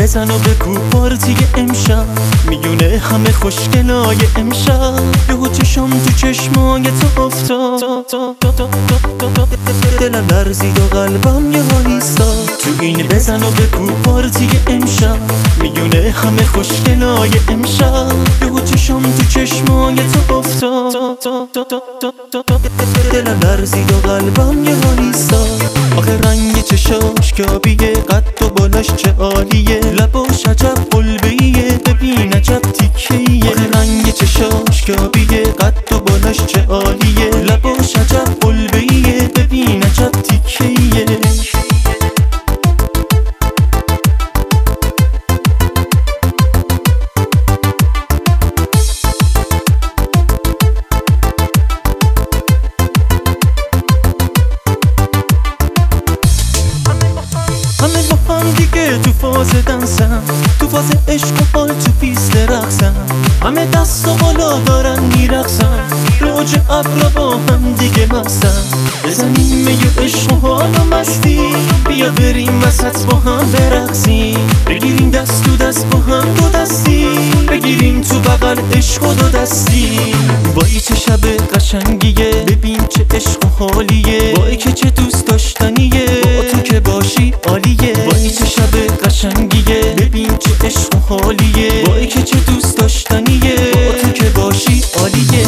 بزن و بکو پارتی امشب، میونه همه خوشگلای امشب. یهو چشم تو چشمای تو افتاد، دلم لرزید و قلبم یه حالی ایستاد. تو این بزن و بکو پارتی امشب، میونه همه خوشگلای امشب. یهو چشم تو چشمای تو افتاد، دلم لرزید و قلبم یه حالی ایستاد. آخه رنگ چشاش که آبیه، قد و بالاش چه عالیه، لباش عجب قلبیه، ببین عجب تیکیه. آخه رنگ چشاش که آبیه، قد و بالاش چه عالیه، لباش عجب قلبیه، ببین عجب تیکیه. همه با هم دیگه تو فاز دنسن، تو فاز عشق و حال تو پیست رقصن. همه دست و بالا دارن میرقصن، روج ابرا با هم دیگه مستن. بزنیم می عشق و حال و مستی، بیا بریم وسط با هم برقصیم. بگیریم دست تو دست با هم دو دستی، بگیریم تو بغل عشق و دو دستی. وای چه شب قشنگیه، ببین چه عشق و حالیه. وای که چه دوست داشتنیه، با تو که باشی عالیه. وای چه شب قشنگیه، ببین چه عشق و حالیه. وای که چه دوست داشتنیه، با تو که باشی عالیه.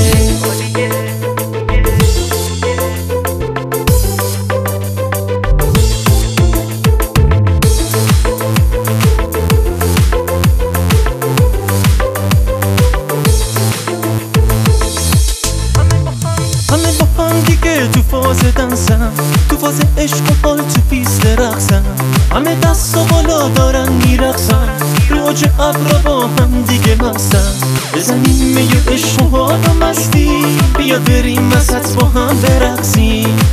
همه با هم دیگه تو فاز دنسن، تو فاز عشق و حال تو پیست رقصن. همه دست و بالا دارن میرقصن، روج ابرا با هم دیگه مستن. بزنیم می عشق و حال و مستی، بیا بریم وسط با هم برقصیم.